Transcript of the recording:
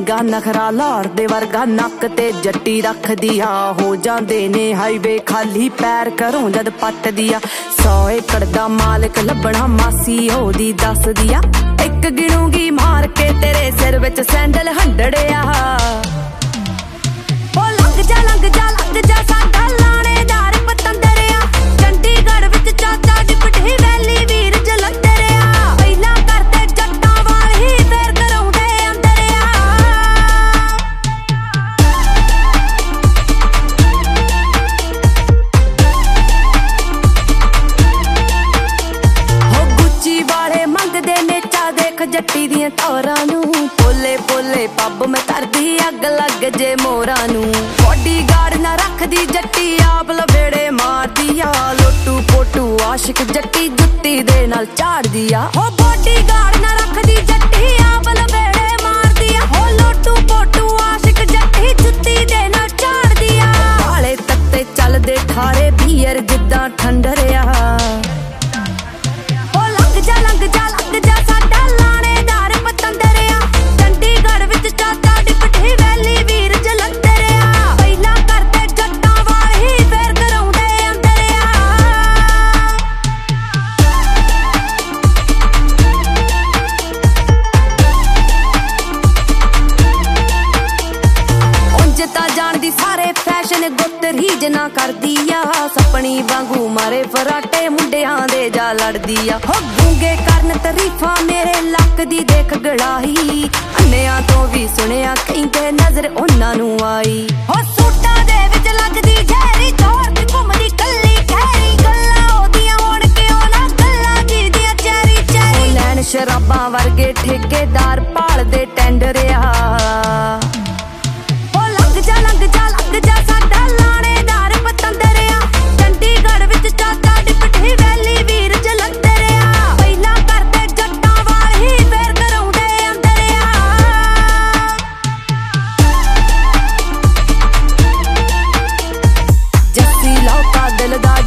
ਨੀਗਾ ਨਖਰਾ ਲਾਹੌਰ ਦੇ ਵਰਗਾ ਨੱਕ ਤੇ ਜੱਟੀ ਰੱਖਦੀ ਆ। ਹੋ ਜਾਂਦੇ ਨੇ ਹਾਈਵੇ ਖਾਲੀ ਪੈਰ ਘਰੋਂ ਜਦ ਪੱਟਦੀ ਆ। 100 ਏਕੜ ਦਾ ਮਾਲਕ ਲੱਭਣਾ ਮਾਸੀ ਉਹਦੀ ਦੱਸਦੀ ਆ। ਇੱਕ ਗਿਣੂਗੀ ਮਾਰ ਕੇ ਤੇਰੇ ਸਿਰ ਵਿੱਚ ਸੈਂਡਲ ਹੰਡੜਿਆ। ਉਹ ਲੰਘ ਜਾ ਲੰਘ ਜਾ ਲੰਘ ਜਾ ਸਾਡਾ ਲਾਣੇਦਾਰ ਪਤੰਦਰਿਆ। ਚੰਡੀਗੜ੍ਹ ਵਿੱਚ ਚਾਚਾ ਡਿਪਟੀ ਵੈਲੀ ਵੀਰ ਜਲੰਧਰਿਆ। ਪਹਿਲਾਂ ਕਰਦੇ ਜੱਟਾਂ ਵਾਲ ਹੀ ਫੇਰ ਕਰਾਉਂਦੇ ਅੰਦਰਿਆ। ਹੋ ਗੁੱਚੀ ਵਾਲੇ ਮੰਗਦੇ ਨੇ ਚਾ ਦੇਖ ਜੱਟੀ ਦੀਆਂ ਟੌਰਾਂ ਨੂੰ। ਪੋਲੇ ਪੋਲੇ ਪੱਬ ਮੈਂ ਕਰਦੀ ਅੱਗ ਲੱਗ ਜੇ ਮੋਰਾਂ ਨੂੰ। ਬੋਡੀਗਾਰਡ ਨਾ ਰੱਖਦੀ ਜੱਟੀ ਆਪ ਲਵੇੜੇ ਮਾਰਦੀ ਆ। ਲੋਟੂ ਪੋਟੂ ਆਸ਼ਿਕ ਜੱਟੀ ਜੁੱਤੀ ਦੇ ਨਾਲ ਝਾੜਦੀ ਆ। ਹੋ ਬੋਡੀਗਾਰਡ ਨਾ ਰੱਖਦੀ ਜੱਟੀ ਆਪ ਲਵੇੜੇ ਮਾਰਦੀ ਆ। ਹੋ ਲੋਟੂ ਪੋਟੂ ਆਸ਼ਿਕ ਜੱਟੀ ਜੁੱਤੀ ਦੇ ਨਾਲ ਝਾੜਦੀ ਆ। ਕਾਲੇ ਤੱਤੇ ਚੱਲਦੇ ਠਾਰੇ ਬੀਅਰ ਜਿੱਦਾਂ ਠੰਡਰਿਆ। ਹੋ ਲੰਘ ਜਾ ਲੰਘ ਜਾ ਲੰਘ ਜਾ ਸਾਡਾ ਲਾਣੇਦਾਰ ਪਤੰਦਰਿਆ। ਚੰਡੀਗੜ੍ਹ ਵਿੱਚ ਚਾਚਾ ਡਿਪਟੀ ਵੈਲੀ ਵੀਰ ਜਲੰਧਰਿਆ। ਪਹਿਲਾਂ ਕਰਦੇ ਜੱਟਾਂ ਵਾਲ ਹੀ ਫੇਰ ਕਰਾਉਂਦੇ ਅੰਦਰਿਆ। ਉਂਝ ਤਾਂ ਜਾਣਦੀ ਸਾਰੇ ਫੈਸ਼ਨ ਗੁੱਤ ਰੀਝ ਨਾ ਕਰਦੀ ਆ। ਸਪਣੀ ਵਾਂਗੂ ਮਾਰੇ ਫਰਾਟੇ ਮੁੰਡਿਆਂ ਦੇ ਜਾ ਲੜਦੀ ਆ। ਹੋ ਗੂੰਗੇ ਕਰਨ ਤਾਰੀਫਾਂ ਮੇਰੇ ਲੱਕ ਦੀ ਦੇਖ ਗੜਾਈ। ਅੰਨਿਆਂ ਤੋਂ ਵੀ ਸੁਣਿਆ ਕਹਿੰਦੇ ਨਜ਼ਰ ਉਹਨਾਂ ਨੂੰ ਆਈ। ਹੋ ਸੂਟਾਂ ਦੇ ਵਿੱਚ ਲੱਗਦੀ ਝੈਰੀ ਚੋਰ ਤੇ ਘੁੰਮਦੀ ਕੱਲੀ ਖੈਰੀ। ਗੱਲਾਂ ਉਹਦੀਆਂ ਹੋਣ ਕਿਉਂ ਨਾ ਗੱਲਾਂ ਜਿਹਦੀਆਂ ਚੈਰੀ ਚੈਰੀ। ਲੈਣ ਸ਼ਰਾਬਾਂ ਵਰਗੇ ਠੇਕੇਦਾਰ ਭਾਲਦੇ ਟੈਂਡਰਿਆ। ਹੋ ਲੰਘ ਜਾ ਲੰਘ ਜਾ ਲੰਘ ਜਾ ਸਾਡਾ ਲਾਣੇਦਾਰ ਪਤੰਦਰਿਆ। ਚੰਡੀਗੜ੍ਹ ਵਿੱਚ ਚਾਚਾ ਡਿਪਟੀ ਵੈਲੀ ਵੀਰ ਜਲੰਧਰਿਆ। ਪਹਿਲਾਂ ਕਰਦੇ ਜੱਟਾਂ ਵਾਲ ਹੀ ਫੇਰ ਕਰਾਉਂਦੇ ਅੰਦਰਿਆ। ਜੱਸੀ ਲੌਕਾ ਦਿਲਦਾਰ